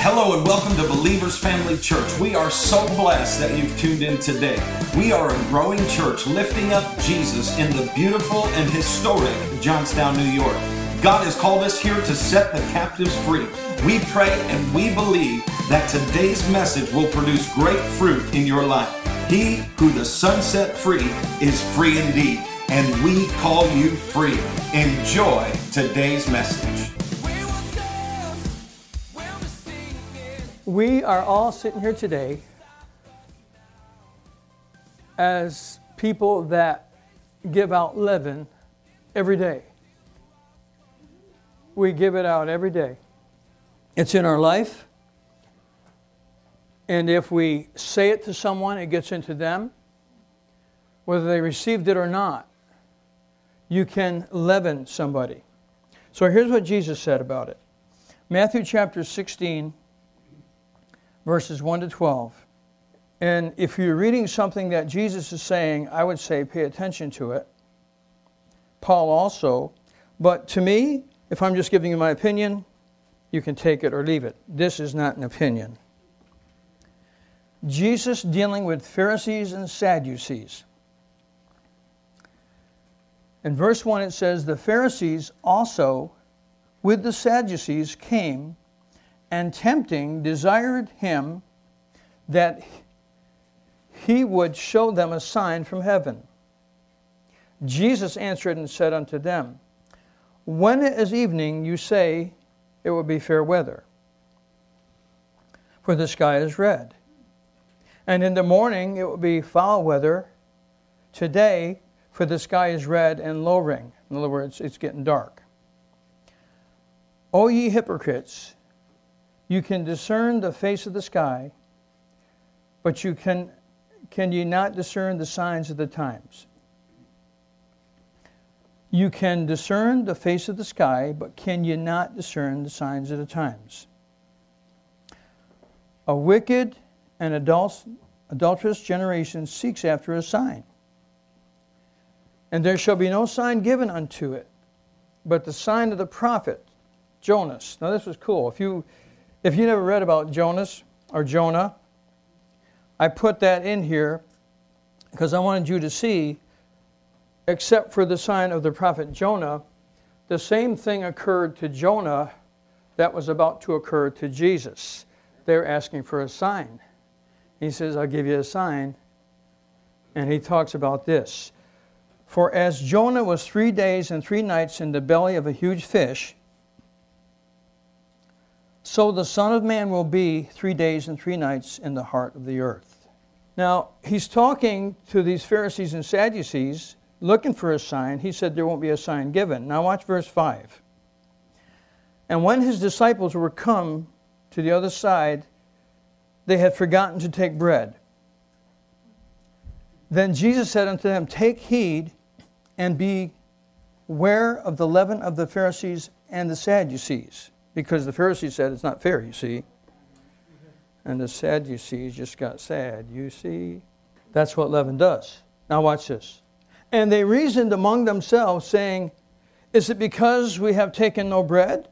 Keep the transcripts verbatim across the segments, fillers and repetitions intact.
Hello and welcome to Believers Family Church. We are so blessed that you've tuned in today. We are a growing church lifting up Jesus in the beautiful and historic Johnstown, New York. God has called us here to set the captives free. We pray and we believe that today's message will produce great fruit in your life. He who the Son set free is free indeed, and we call you free. Enjoy today's message. We are all sitting here today as people that give out leaven every day. We give it out every day. It's in our life. And if we say it to someone, it gets into them. Whether they received it or not, you can leaven somebody. So here's what Jesus said about it. Matthew chapter sixteen, verses one to twelve. And if you're reading something that Jesus is saying, I would say pay attention to it. Paul also. But to me, if I'm just giving you my opinion, you can take it or leave it. This is not an opinion. Jesus dealing with Pharisees and Sadducees. In verse one it says, the Pharisees also with the Sadducees came, and tempting desired him that he would show them a sign from heaven. Jesus answered and said unto them, when it is evening, you say it will be fair weather, for the sky is red. And in the morning it will be foul weather. Today, for the sky is red and lowering. In other words, it's getting dark. O ye hypocrites, you can discern the face of the sky, but you can can ye not discern the signs of the times? You can discern the face of the sky, but can ye not discern the signs of the times? A wicked and adult, adulterous generation seeks after a sign. And there shall be no sign given unto it, but the sign of the prophet Jonas. Now this was cool. If you If you never read about Jonas or Jonah, I put that in here because I wanted you to see, except for the sign of the prophet Jonah, the same thing occurred to Jonah that was about to occur to Jesus. They're asking for a sign. He says, I'll give you a sign. And he talks about this. For as Jonah was three days and three nights in the belly of a huge fish, so the Son of Man will be three days and three nights in the heart of the earth. Now, he's talking to these Pharisees and Sadducees, looking for a sign. He said there won't be a sign given. Now watch verse five. And when his disciples were come to the other side, they had forgotten to take bread. Then Jesus said unto them, take heed and beware of the leaven of the Pharisees and the Sadducees. Because the Pharisees said it's not fair, you see. And the Sadducees just got sad, you see. That's what leaven does. Now watch this. And they reasoned among themselves, saying, is it because we have taken no bread?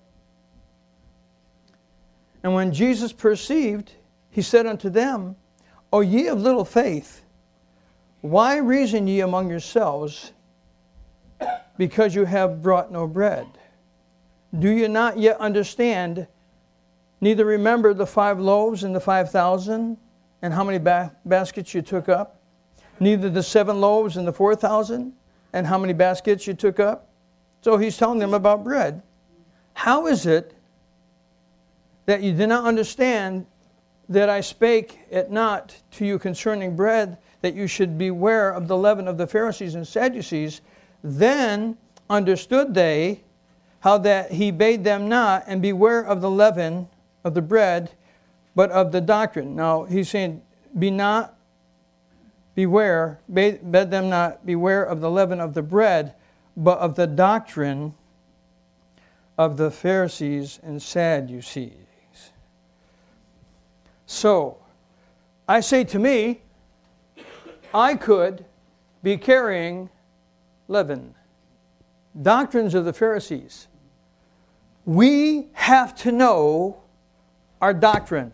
And when Jesus perceived, he said unto them, O ye of little faith, why reason ye among yourselves, because you have brought no bread? Do you not yet understand, neither remember the five loaves and the five thousand, and how many ba- baskets you took up? Neither the seven loaves and the four thousand, and how many baskets you took up? So he's telling them about bread. How is it that you did not understand that I spake it not to you concerning bread, that you should beware of the leaven of the Pharisees and Sadducees? Then understood they how that he bade them not, and beware of the leaven of the bread, but of the doctrine. Now, he's saying, be not, beware, bade, bade them not, beware of the leaven of the bread, but of the doctrine of the Pharisees and Sadducees. So, I say to me, I could be carrying leaven. Doctrines of the Pharisees. We have to know our doctrine.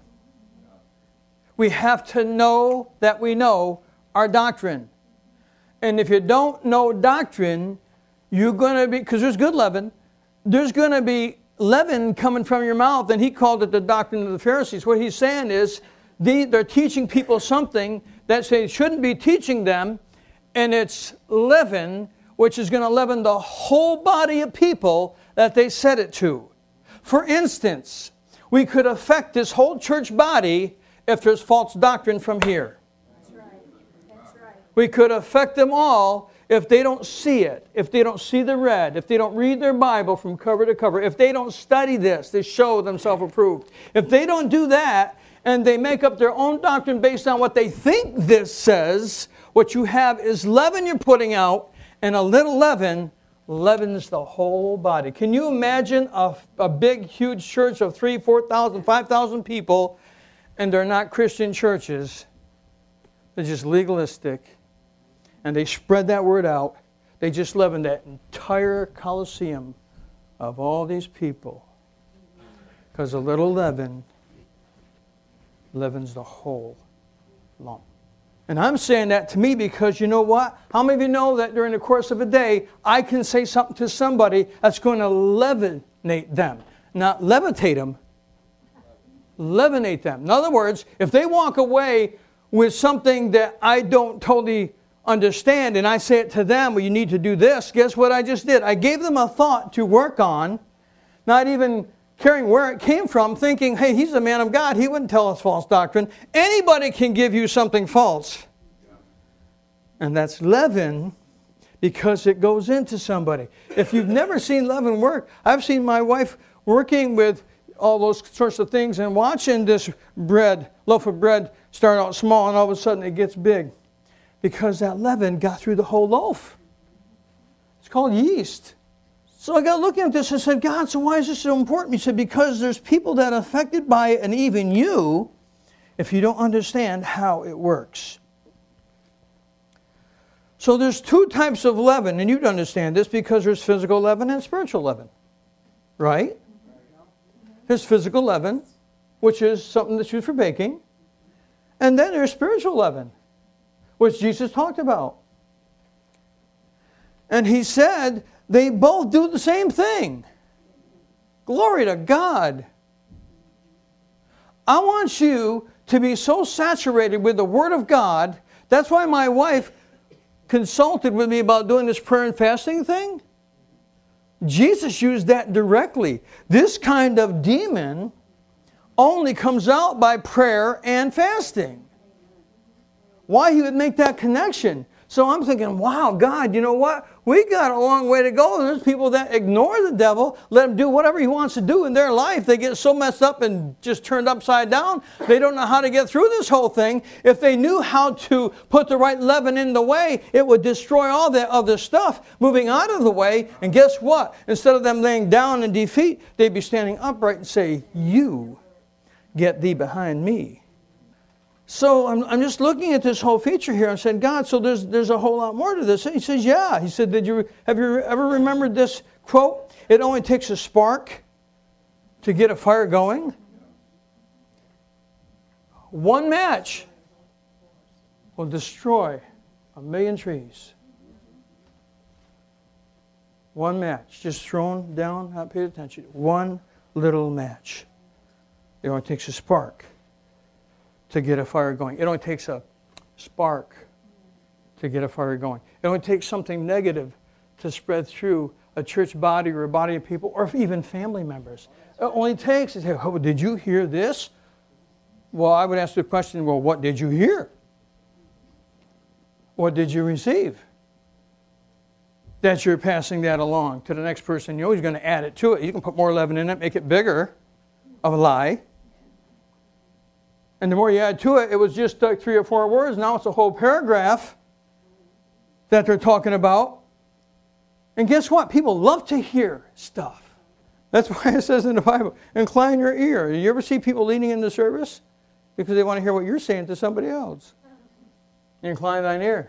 We have to know that we know our doctrine. And if you don't know doctrine, you're going to be, because there's good leaven, there's going to be leaven coming from your mouth. And he called it the doctrine of the Pharisees. What he's saying is they, they're teaching people something that they shouldn't be teaching them. And it's leaven, which is going to leaven the whole body of people that they said it to. For instance, we could affect this whole church body if there's false doctrine from here. That's right. That's right. We could affect them all if they don't see it, if they don't see the red, if they don't read their Bible from cover to cover, if they don't study this to show themselves approved. If they don't do that and they make up their own doctrine based on what they think this says, what you have is leaven you're putting out, and a little leaven leavens the whole body. Can you imagine a, a big, huge church of three, four thousand, five thousand people, and they're not Christian churches? They're just legalistic. And they spread that word out. They just leaven that entire coliseum of all these people. Because a little leaven leavens the whole lump. And I'm saying that to me because you know what? How many of you know that during the course of a day, I can say something to somebody that's going to leavenate them? Not levitate them. Leavenate them. In other words, if they walk away with something that I don't totally understand and I say it to them, well, you need to do this, guess what I just did? I gave them a thought to work on, not even caring where it came from, thinking, hey, he's a man of God. He wouldn't tell us false doctrine. Anybody can give you something false. And that's leaven because it goes into somebody. If you've never seen leaven work, I've seen my wife working with all those sorts of things and watching this bread, loaf of bread, start out small and all of a sudden it gets big. Because that leaven got through the whole loaf. It's called yeast. So I got looking at this and said, God, so why is this so important? He said, because there's people that are affected by it, and even you, if you don't understand how it works. So there's two types of leaven, and you'd understand this because there's physical leaven and spiritual leaven. Right? There's physical leaven, which is something that's used for baking. And then there's spiritual leaven, which Jesus talked about. And he said they both do the same thing. Glory to God. I want you to be so saturated with the Word of God. That's why my wife consulted with me about doing this prayer and fasting thing. Jesus used that directly. This kind of demon only comes out by prayer and fasting. Why he would make that connection? So I'm thinking, wow, God, you know what? We got a long way to go. There's people that ignore the devil, let him do whatever he wants to do in their life. They get so messed up and just turned upside down. They don't know how to get through this whole thing. If they knew how to put the right leaven in the way, it would destroy all that other stuff moving out of the way. And guess what? Instead of them laying down in defeat, they'd be standing upright and say, you get thee behind me. So I'm, I'm just looking at this whole feature here and said, God, so there's there's a whole lot more to this. And he says, yeah. He said, Did you have you ever remembered this quote? It only takes a spark to get a fire going. One match will destroy a million trees. One match, just thrown down, not paid attention. One little match. It only takes a spark to get a fire going. It only takes a spark to get a fire going. It only takes something negative to spread through a church body or a body of people or even family members. It only takes, to say, oh, did you hear this? Well, I would ask the question, well, what did you hear? What did you receive? That you're passing that along to the next person. You're always going to add it to it. You can put more leaven in it, make it bigger of a lie. And the more you add to it, it was just like three or four words. Now it's a whole paragraph that they're talking about. And guess what? People love to hear stuff. That's why it says in the Bible, incline your ear. You ever see people leaning in the service? Because they want to hear what you're saying to somebody else. Incline thine ear.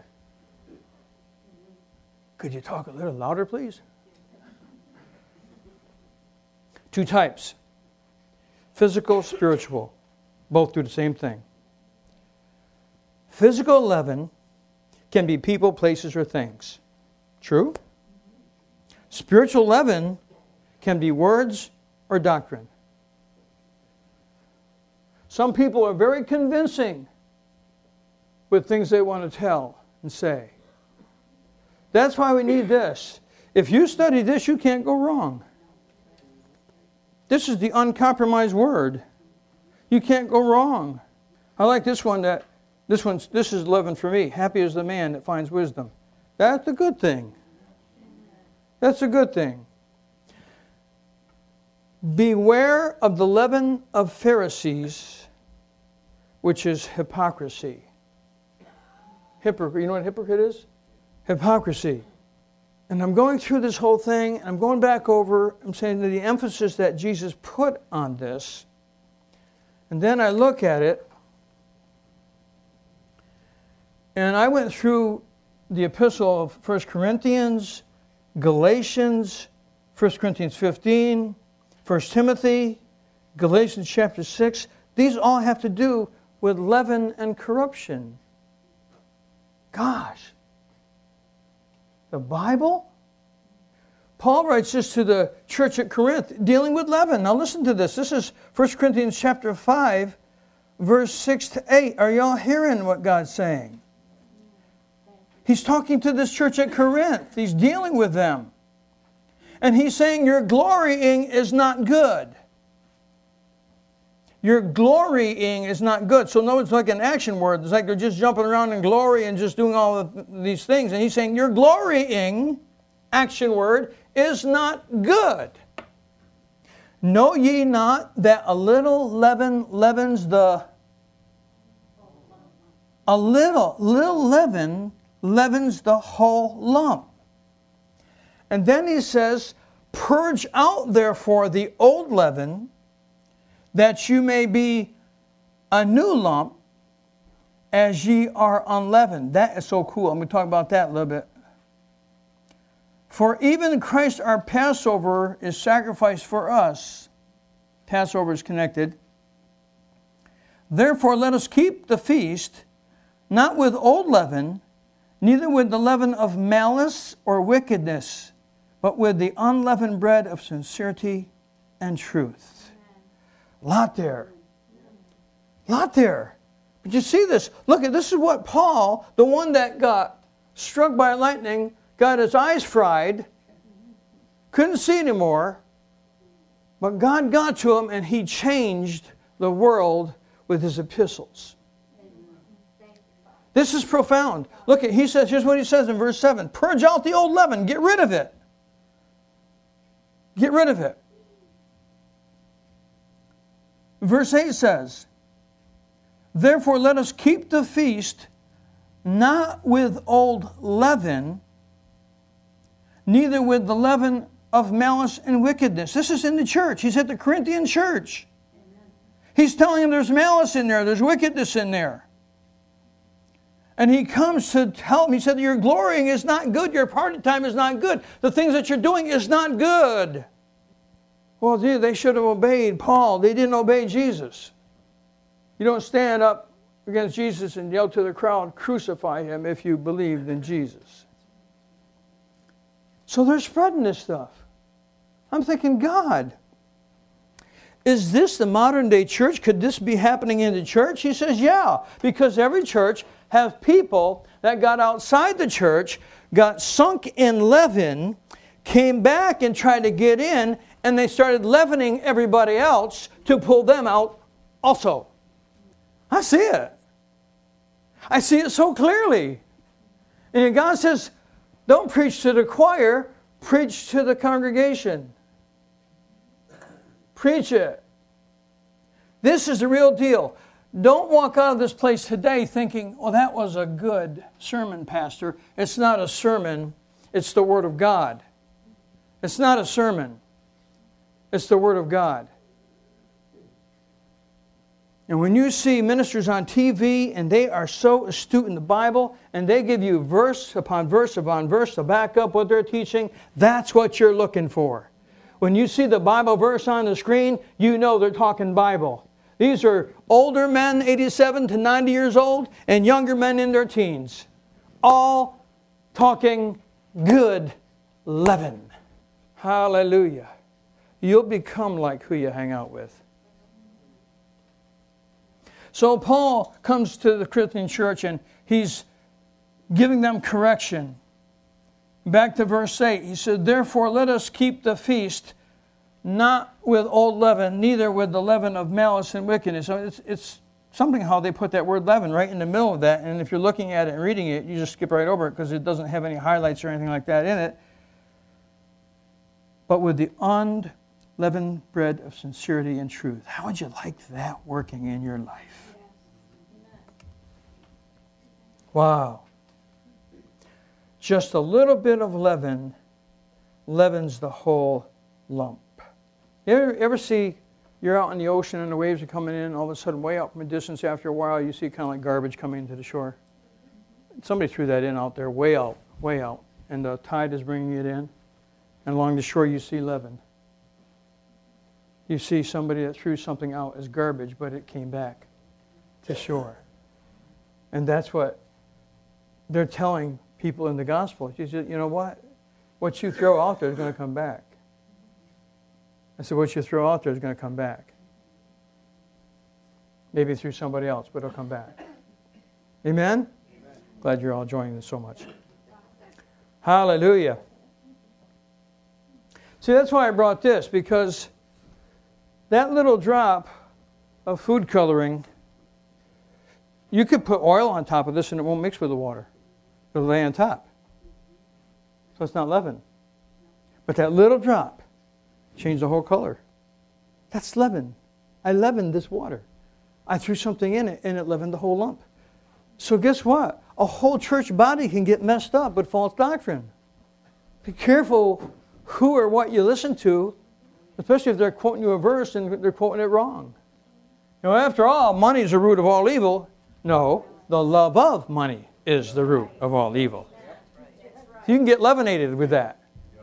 Could you talk a little louder, please? Two types. Physical, spiritual. Both do the same thing. Physical leaven can be people, places, or things. True? Spiritual leaven can be words or doctrine. Some people are very convincing with things they want to tell and say. That's why we need this. If you study this, you can't go wrong. This is the uncompromised word. You can't go wrong. I like this one. That this one's this is leaven for me. Happy is the man that finds wisdom. That's a good thing. That's a good thing. Beware of the leaven of Pharisees, which is hypocrisy. Hypocrite. You know what hypocrite is? Hypocrisy. And I'm going through this whole thing, and I'm going back over, I'm saying the emphasis that Jesus put on this. And then I look at it, and I went through the epistle of First Corinthians, Galatians, First Corinthians fifteen, First Timothy, Galatians chapter six. These all have to do with leaven and corruption. Gosh. The Bible? Paul writes this to the church at Corinth, dealing with leaven. Now listen to this. This is First Corinthians chapter five, verse six to eight. Are y'all hearing what God's saying? He's talking to this church at Corinth. He's dealing with them. And he's saying your glorying is not good. Your glorying is not good. So no, it's like an action word. It's like they're just jumping around in glory and just doing all of these things. And he's saying your glorying, action word, is not good. Know ye not that a little leaven leavens the... A little, little leaven leavens the whole lump. And then he says, purge out therefore the old leaven, that you may be a new lump, as ye are unleavened. That is so cool. I'm going to talk about that a little bit. For even Christ our Passover is sacrificed for us. Passover is connected. Therefore let us keep the feast, not with old leaven, neither with the leaven of malice or wickedness, but with the unleavened bread of sincerity and truth. Lot there. Lot there. But you see this. Look, at this is what Paul, the one that got struck by lightning, got his eyes fried, couldn't see anymore, but God got to him and he changed the world with his epistles. This is profound. Look, at he says, here's what he says in verse seven. Purge out the old leaven. Get rid of it. Get rid of it. Verse eight says, therefore let us keep the feast not with old leaven, neither with the leaven of malice and wickedness. This is in the church. He's at the Corinthian church. Amen. He's telling them there's malice in there, there's wickedness in there. And he comes to tell them, he said, your glorying is not good, your party time is not good, the things that you're doing is not good. Well, gee, they should have obeyed Paul. They didn't obey Jesus. You don't stand up against Jesus and yell to the crowd, crucify him if you believed in Jesus. So they're spreading this stuff. I'm thinking, God, is this the modern day church? Could this be happening in the church? He says, yeah, because every church has people that got outside the church, got sunk in leaven, came back and tried to get in, and they started leavening everybody else to pull them out also. I see it. I see it so clearly. And God says, don't preach to the choir, preach to the congregation. Preach it. This is the real deal. Don't walk out of this place today thinking, well, that was a good sermon, Pastor. It's not a sermon. It's the Word of God. It's not a sermon. It's the Word of God. And when you see ministers on T V and they are so astute in the Bible and they give you verse upon verse upon verse to back up what they're teaching, that's what you're looking for. When you see the Bible verse on the screen, you know they're talking Bible. These are older men, eighty-seven to ninety years old, and younger men in their teens. All talking good leaven. Hallelujah. You'll become like who you hang out with. So Paul comes to the Corinthian church and he's giving them correction. Back to verse eight, he said, therefore let us keep the feast not with old leaven, neither with the leaven of malice and wickedness. So it's, it's something how they put that word leaven right in the middle of that. And if you're looking at it and reading it, you just skip right over it because it doesn't have any highlights or anything like that in it. But with the unleavened bread of sincerity and truth. How would you like that working in your life? Wow. Just a little bit of leaven leavens the whole lump. You ever, ever see, you're out in the ocean and the waves are coming in, and all of a sudden, way out from a distance, after a while, you see kind of like garbage coming into the shore. Somebody threw that in out there, way out, way out, and the tide is bringing it in. And along the shore, you see leaven. You see somebody that threw something out as garbage, but it came back to shore. And that's what they're telling people in the gospel. You said, you know what? What you throw out there is going to come back. I said, what you throw out there is going to come back. Maybe through somebody else, but it'll come back. Amen? Amen? Glad you're all enjoying this so much. Hallelujah. See, that's why I brought this, because that little drop of food coloring, you could put oil on top of this and it won't mix with the water. It'll lay on top. So it's not leaven. But that little drop changed the whole color. That's leaven. I leavened this water. I threw something in it and it leavened the whole lump. So guess what? A whole church body can get messed up with false doctrine. Be careful who or what you listen to, especially if they're quoting you a verse and they're quoting it wrong. You know, after all, money is the root of all evil. No, the love of money is the root of all evil. You can get leavenated with that.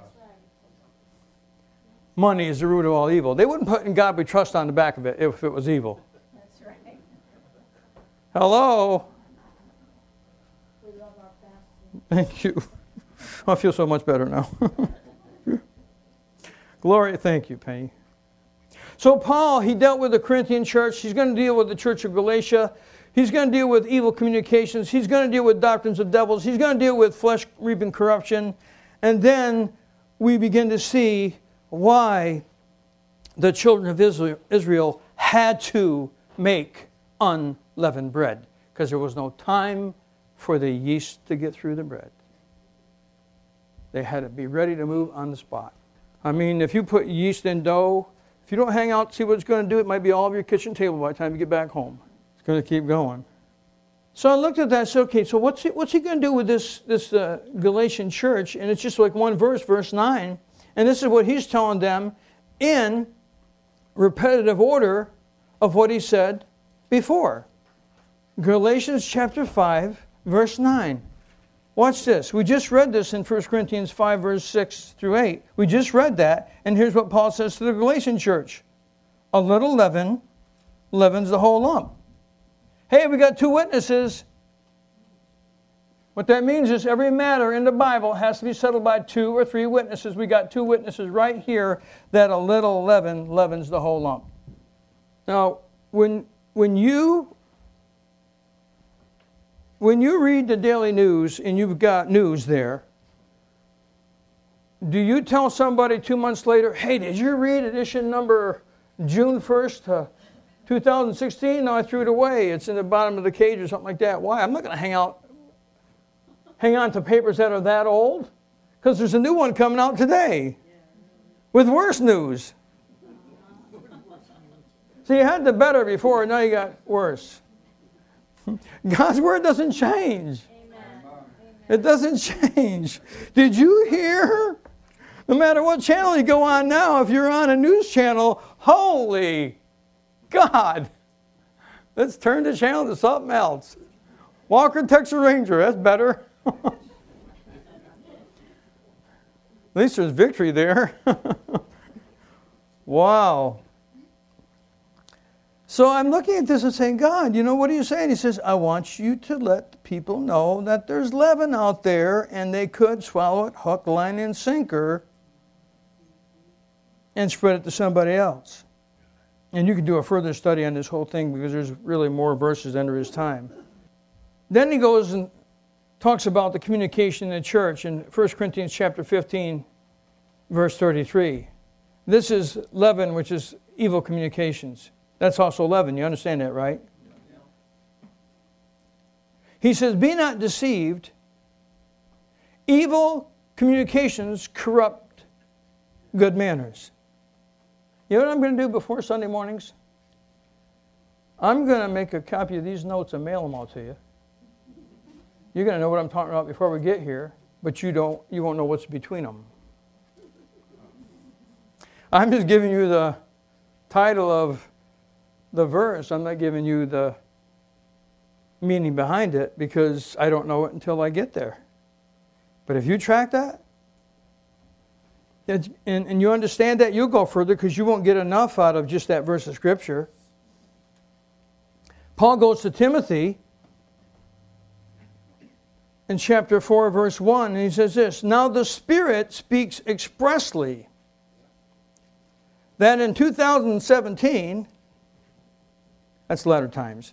Money is the root of all evil. They wouldn't put "in God we trust" on the back of it if it was evil. That's right. Hello. We love our pastor. Thank you. I feel so much better now. Glory, thank you, Penny. So Paul, he dealt with the Corinthian church. He's going to deal with the church of Galatia. He's going to deal with evil communications. He's going to deal with doctrines of devils. He's going to deal with flesh reaping corruption. And then we begin to see why the children of Israel, Israel had to make unleavened bread, because there was no time for the yeast to get through the bread. They had to be ready to move on the spot. I mean, if you put yeast in dough, if you don't hang out to see what it's going to do, it might be all over your kitchen table by the time you get back home. It's going to keep going. So I looked at that and said, okay, so what's he, what's he going to do with this, this uh, Galatian church? And it's just like one verse, verse nine. And this is what he's telling them in repetitive order of what he said before. Galatians chapter five, verse nine. Watch this. We just read this in First Corinthians five, verse six through eight. We just read that, and here's what Paul says to the Galatian church. A little leaven leavens the whole lump. Hey, we got two witnesses. What that means is every matter in the Bible has to be settled by two or three witnesses. We got two witnesses right here that a little leaven leavens the whole lump. Now, when when you when you read the daily news and you've got news there, do you tell somebody two months later, hey, did you read edition number June first, uh, two thousand sixteen? No, I threw it away. It's in the bottom of the cage or something like that. Why? I'm not going to hang out hang on to papers that are that old, because there's a new one coming out today with worse news. So you had the better before, and now you got worse. God's word doesn't change. Amen. It doesn't change. Did you hear? No matter what channel you go on now, if you're on a news channel, holy God, let's turn the channel to something else. Walker, Texas Ranger, that's better. At least there's victory there. Wow. So I'm looking at this and saying, God, you know, what are you saying? He says, I want you to let people know that there's leaven out there and they could swallow it hook, line, and sinker and spread it to somebody else. And you can do a further study on this whole thing because there's really more verses than there is time. Then he goes and talks about the communication in the church in First Corinthians chapter fifteen, verse thirty-three. This is leaven, which is evil communications. That's also leaven. You understand that, right? He says, be not deceived. Evil communications corrupt good manners. You know what I'm going to do before Sunday mornings? I'm going to make a copy of these notes and mail them all to you. You're going to know what I'm talking about before we get here, but you don't. You won't know what's between them. I'm just giving you the title of the verse. I'm not giving you the meaning behind it because I don't know it until I get there. But if you track that, and, and you understand that, you'll go further because you won't get enough out of just that verse of Scripture. Paul goes to Timothy in chapter four, verse one, and he says this, now the Spirit speaks expressly that in two thousand seventeen, that's latter times,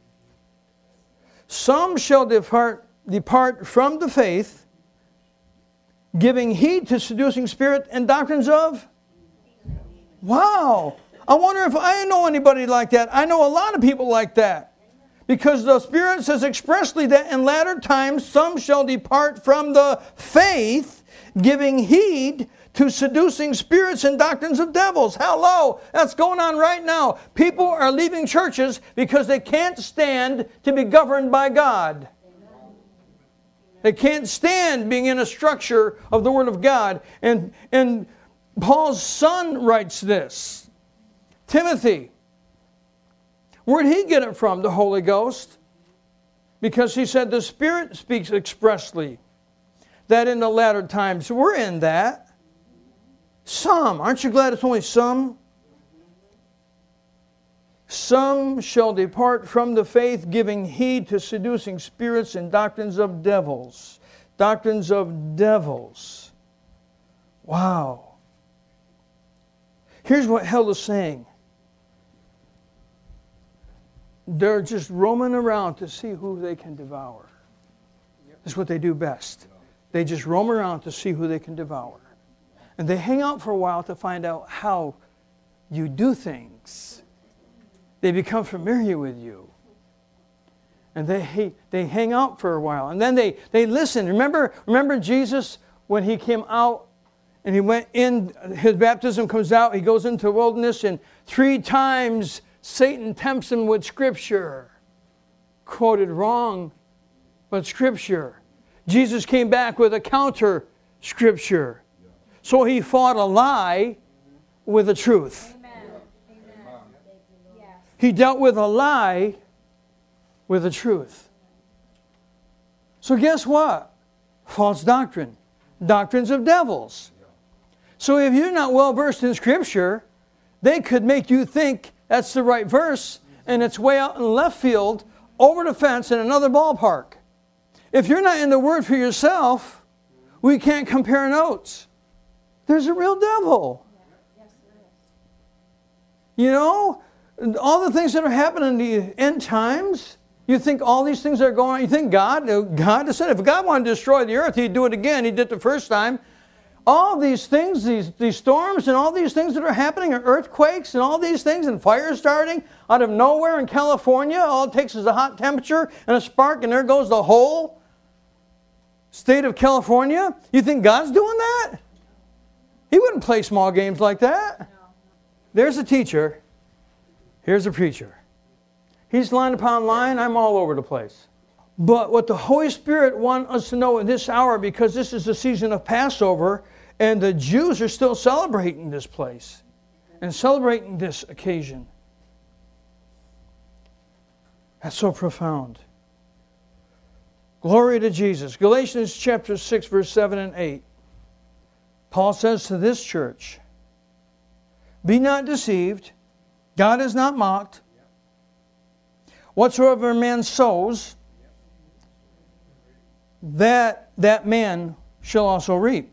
some shall depart, depart from the faith, giving heed to seducing spirit and doctrines of? Wow. I wonder if I know anybody like that. I know a lot of people like that. Because the Spirit says expressly that in latter times some shall depart from the faith, giving heed to seducing spirits and doctrines of devils. Hello, that's going on right now. People are leaving churches because they can't stand to be governed by God. They can't stand being in a structure of the Word of God. And, and Paul's son writes this. Timothy. Where'd he get it from? The Holy Ghost. Because he said the Spirit speaks expressly that in the latter times. We're in that. Some. Aren't you glad it's only some? Some shall depart from the faith, giving heed to seducing spirits and doctrines of devils. Doctrines of devils. Wow. Here's what hell is saying. They're just roaming around to see who they can devour. That's what they do best. They just roam around to see who they can devour. And they hang out for a while to find out how you do things. They become familiar with you. And they they hang out for a while. And then they, they listen. Remember, remember Jesus when he came out and he went in, his baptism comes out, he goes into the wilderness, and three times Satan tempts him with Scripture. Quoted wrong, but Scripture. Jesus came back with a counter Scripture. So he fought a lie with a truth. Amen. Amen. Yes. He dealt with a lie with a truth. So guess what? False doctrine. Doctrines of devils. So if you're not well versed in Scripture, they could make you think that's the right verse, and it's way out in left field, over the fence in another ballpark. If you're not in the Word for yourself, we can't compare notes. There's a real devil. Yes, there is. You know, all the things that are happening in the end times, you think all these things are going on, you think God, God has said, if God wanted to destroy the earth, He'd do it again. He did it the first time. All these things, these, these storms and all these things that are happening, and earthquakes and all these things, and fires starting out of nowhere in California, all it takes is a hot temperature and a spark, and there goes the whole state of California. You think God's doing that? He wouldn't play small games like that. There's a teacher. Here's a preacher. He's line upon line. I'm all over the place. But what the Holy Spirit wants us to know in this hour, because this is the season of Passover, and the Jews are still celebrating this place and celebrating this occasion. That's so profound. Glory to Jesus. Galatians chapter six, verse seven and eight. Paul says to this church, Be not deceived. God is not mocked. Whatsoever a man sows, that that man shall also reap.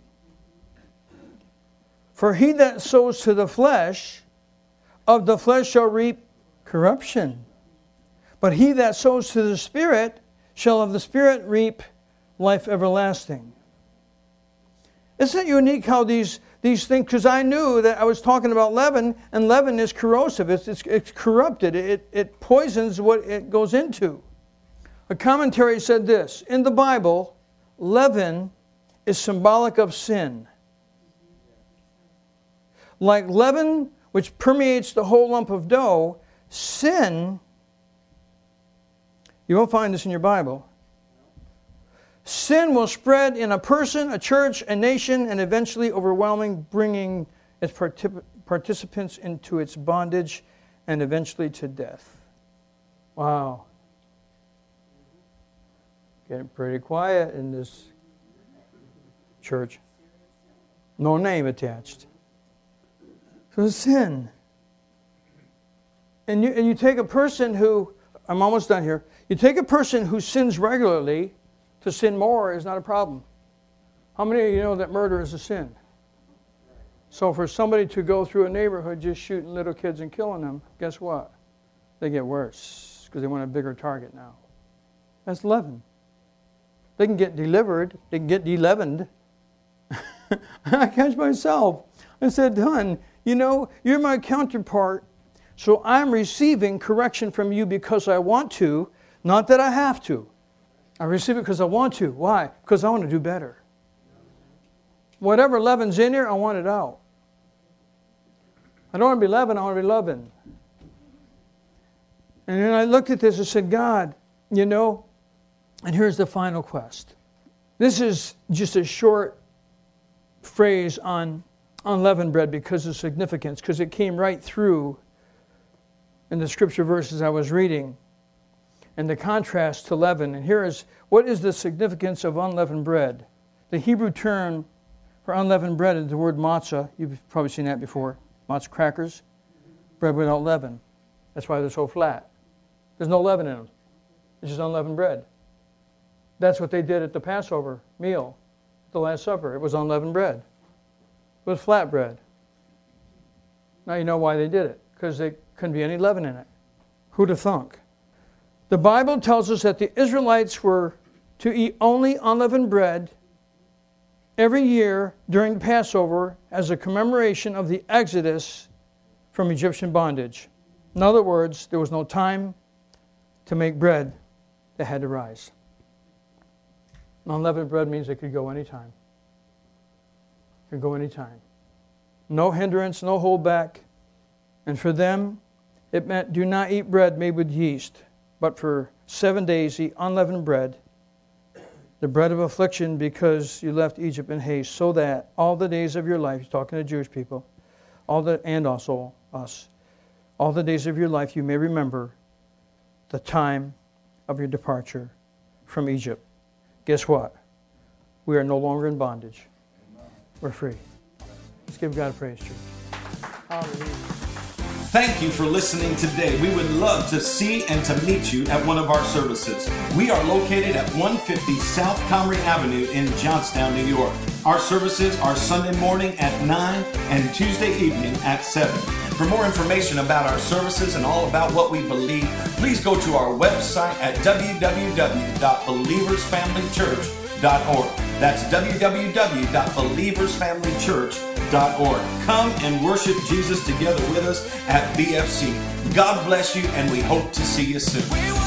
For he that sows to the flesh, of the flesh shall reap corruption. But he that sows to the Spirit shall of the Spirit reap life everlasting. Isn't it unique how these, these things, because I knew that I was talking about leaven, and leaven is corrosive. It's, it's, it's corrupted. It, it poisons what it goes into. A commentary said this: in the Bible, leaven is symbolic of sin. Like leaven, which permeates the whole lump of dough, sin, you won't find this in your Bible, sin will spread in a person, a church, a nation, and eventually overwhelming, bringing its particip- participants into its bondage and eventually to death. Wow. Getting pretty quiet in this church. No name attached. So sin. And you, and you take a person who, I'm almost done here, you take a person who sins regularly, to sin more is not a problem. How many of you know that murder is a sin? So for somebody to go through a neighborhood just shooting little kids and killing them, guess what? They get worse because they want a bigger target now. That's leaven. They can get delivered. They can get de-leavened. I catch myself. I said, hon, you know, you're my counterpart, so I'm receiving correction from you because I want to, not that I have to. I receive it because I want to. Why? Because I want to do better. Whatever leaven's in here, I want it out. I don't want to be leavened, I want to be loving. And then I looked at this and said, God, you know, and here's the final quest. This is just a short phrase on unleavened bread because of significance, because it came right through in the scripture verses I was reading and the contrast to leaven. And here is, what is the significance of unleavened bread? The Hebrew term for unleavened bread is the word matzah. You've probably seen that before. Matzah crackers, bread without leaven. That's why they're so flat. There's no leaven in them. It's just unleavened bread. That's what they did at the Passover meal, the Last Supper. It was unleavened bread. It was flat bread. Now you know why they did it. Because there couldn't be any leaven in it. Who'd have thunk? The Bible tells us that the Israelites were to eat only unleavened bread every year during the Passover as a commemoration of the exodus from Egyptian bondage. In other words, there was no time to make bread that had to rise. Unleavened bread means it could go anytime. It could go anytime. No hindrance, no holdback. And for them, it meant do not eat bread made with yeast, but for seven days eat unleavened bread, the bread of affliction, because you left Egypt in haste, so that all the days of your life, he's talking to Jewish people, all the and also us, all the days of your life you may remember the time of your departure from Egypt. Guess what? We are no longer in bondage. We're free. Let's give God praise, church. Hallelujah. Thank you for listening today. We would love to see and to meet you at one of our services. We are located at one fifty South Comrie Avenue in Johnstown, New York. Our services are Sunday morning at nine and Tuesday evening at seven. For more information about our services and all about what we believe, please go to our website at w w w dot believers family church dot org. That's w w w dot believers family church dot org. Come and worship Jesus together with us at B F C. God bless you, and we hope to see you soon.